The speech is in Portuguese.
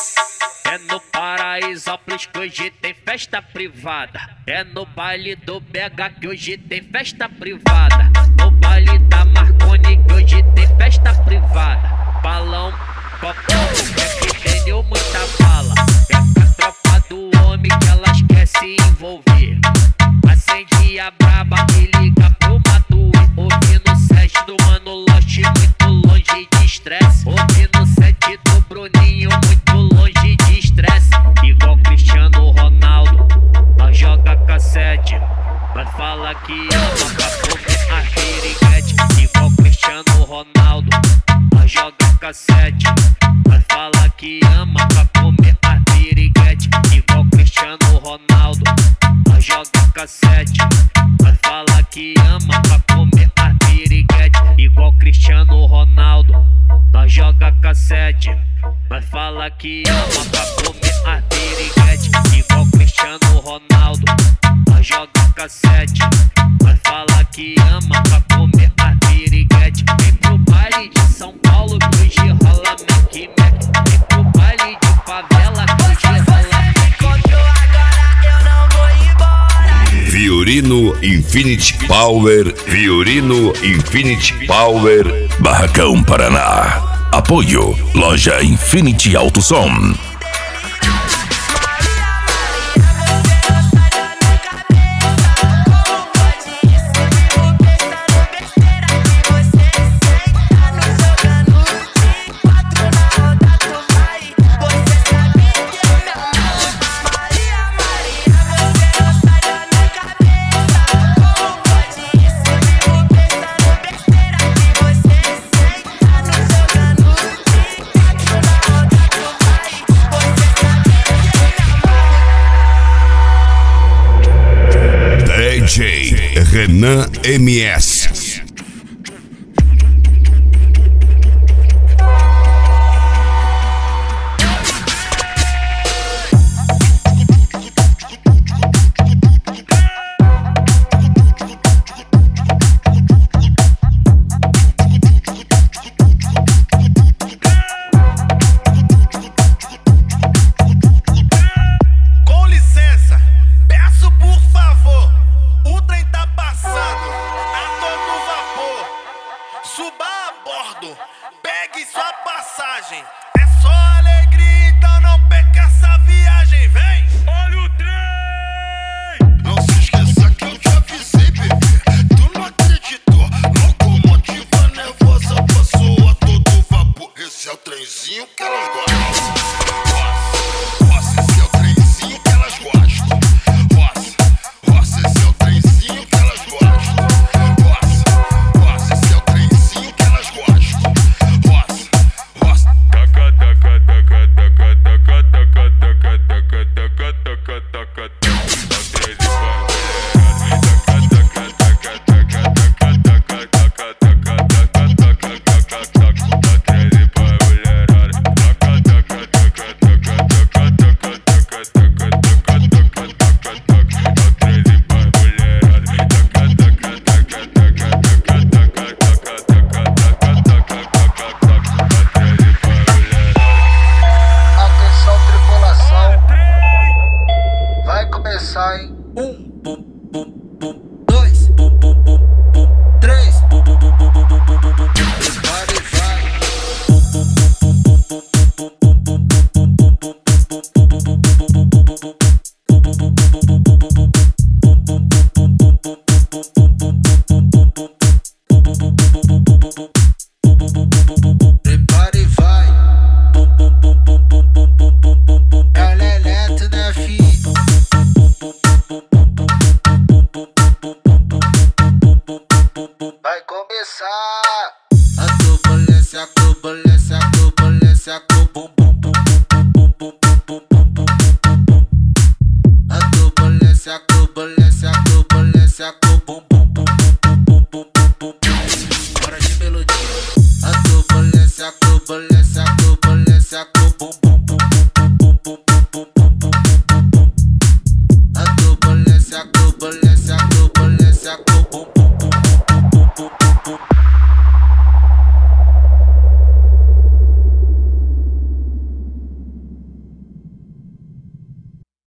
É no Paraisópolis que hoje tem festa privada. É no baile do BH que hoje tem festa privada. No baile da Marconi que hoje tem festa privada. Balão, copão, é que tem muita bala. É com a tropa do homem que elas quer se envolver. Acende a braba e liga pro Matuê. Ouvindo o set do Mano Lost, muito longe de estresse. Ouvindo o set do Bruninho, muito longe de estresse. Igual Cristiano Ronaldo, nós joga cassete. Nós fala que ama pra comer a piriguete. Igual Cristiano Ronaldo, nós joga cassete. Nós fala que ama pra comer a piriguete. Igual Cristiano Ronaldo, nós joga cassete. Nós fala que ama pra comer a piriguete. Igual Cristiano Ronaldo, nós joga cassete. Nós fala que ama pra comer a piriguete. Igual Cristiano Ronaldo, nós joga cassete. Nós fala que ama pra comer a piriguete. Vem pro baile de São Paulo que hoje rola Mac Mac. Vem pro baile de favela que hoje rola Mac Mac. Fiorino Infinity Power, Fiorino Infinity Power, Barracão, Paraná. Apoio Loja Infinity Auto Som. DJ Renan MS.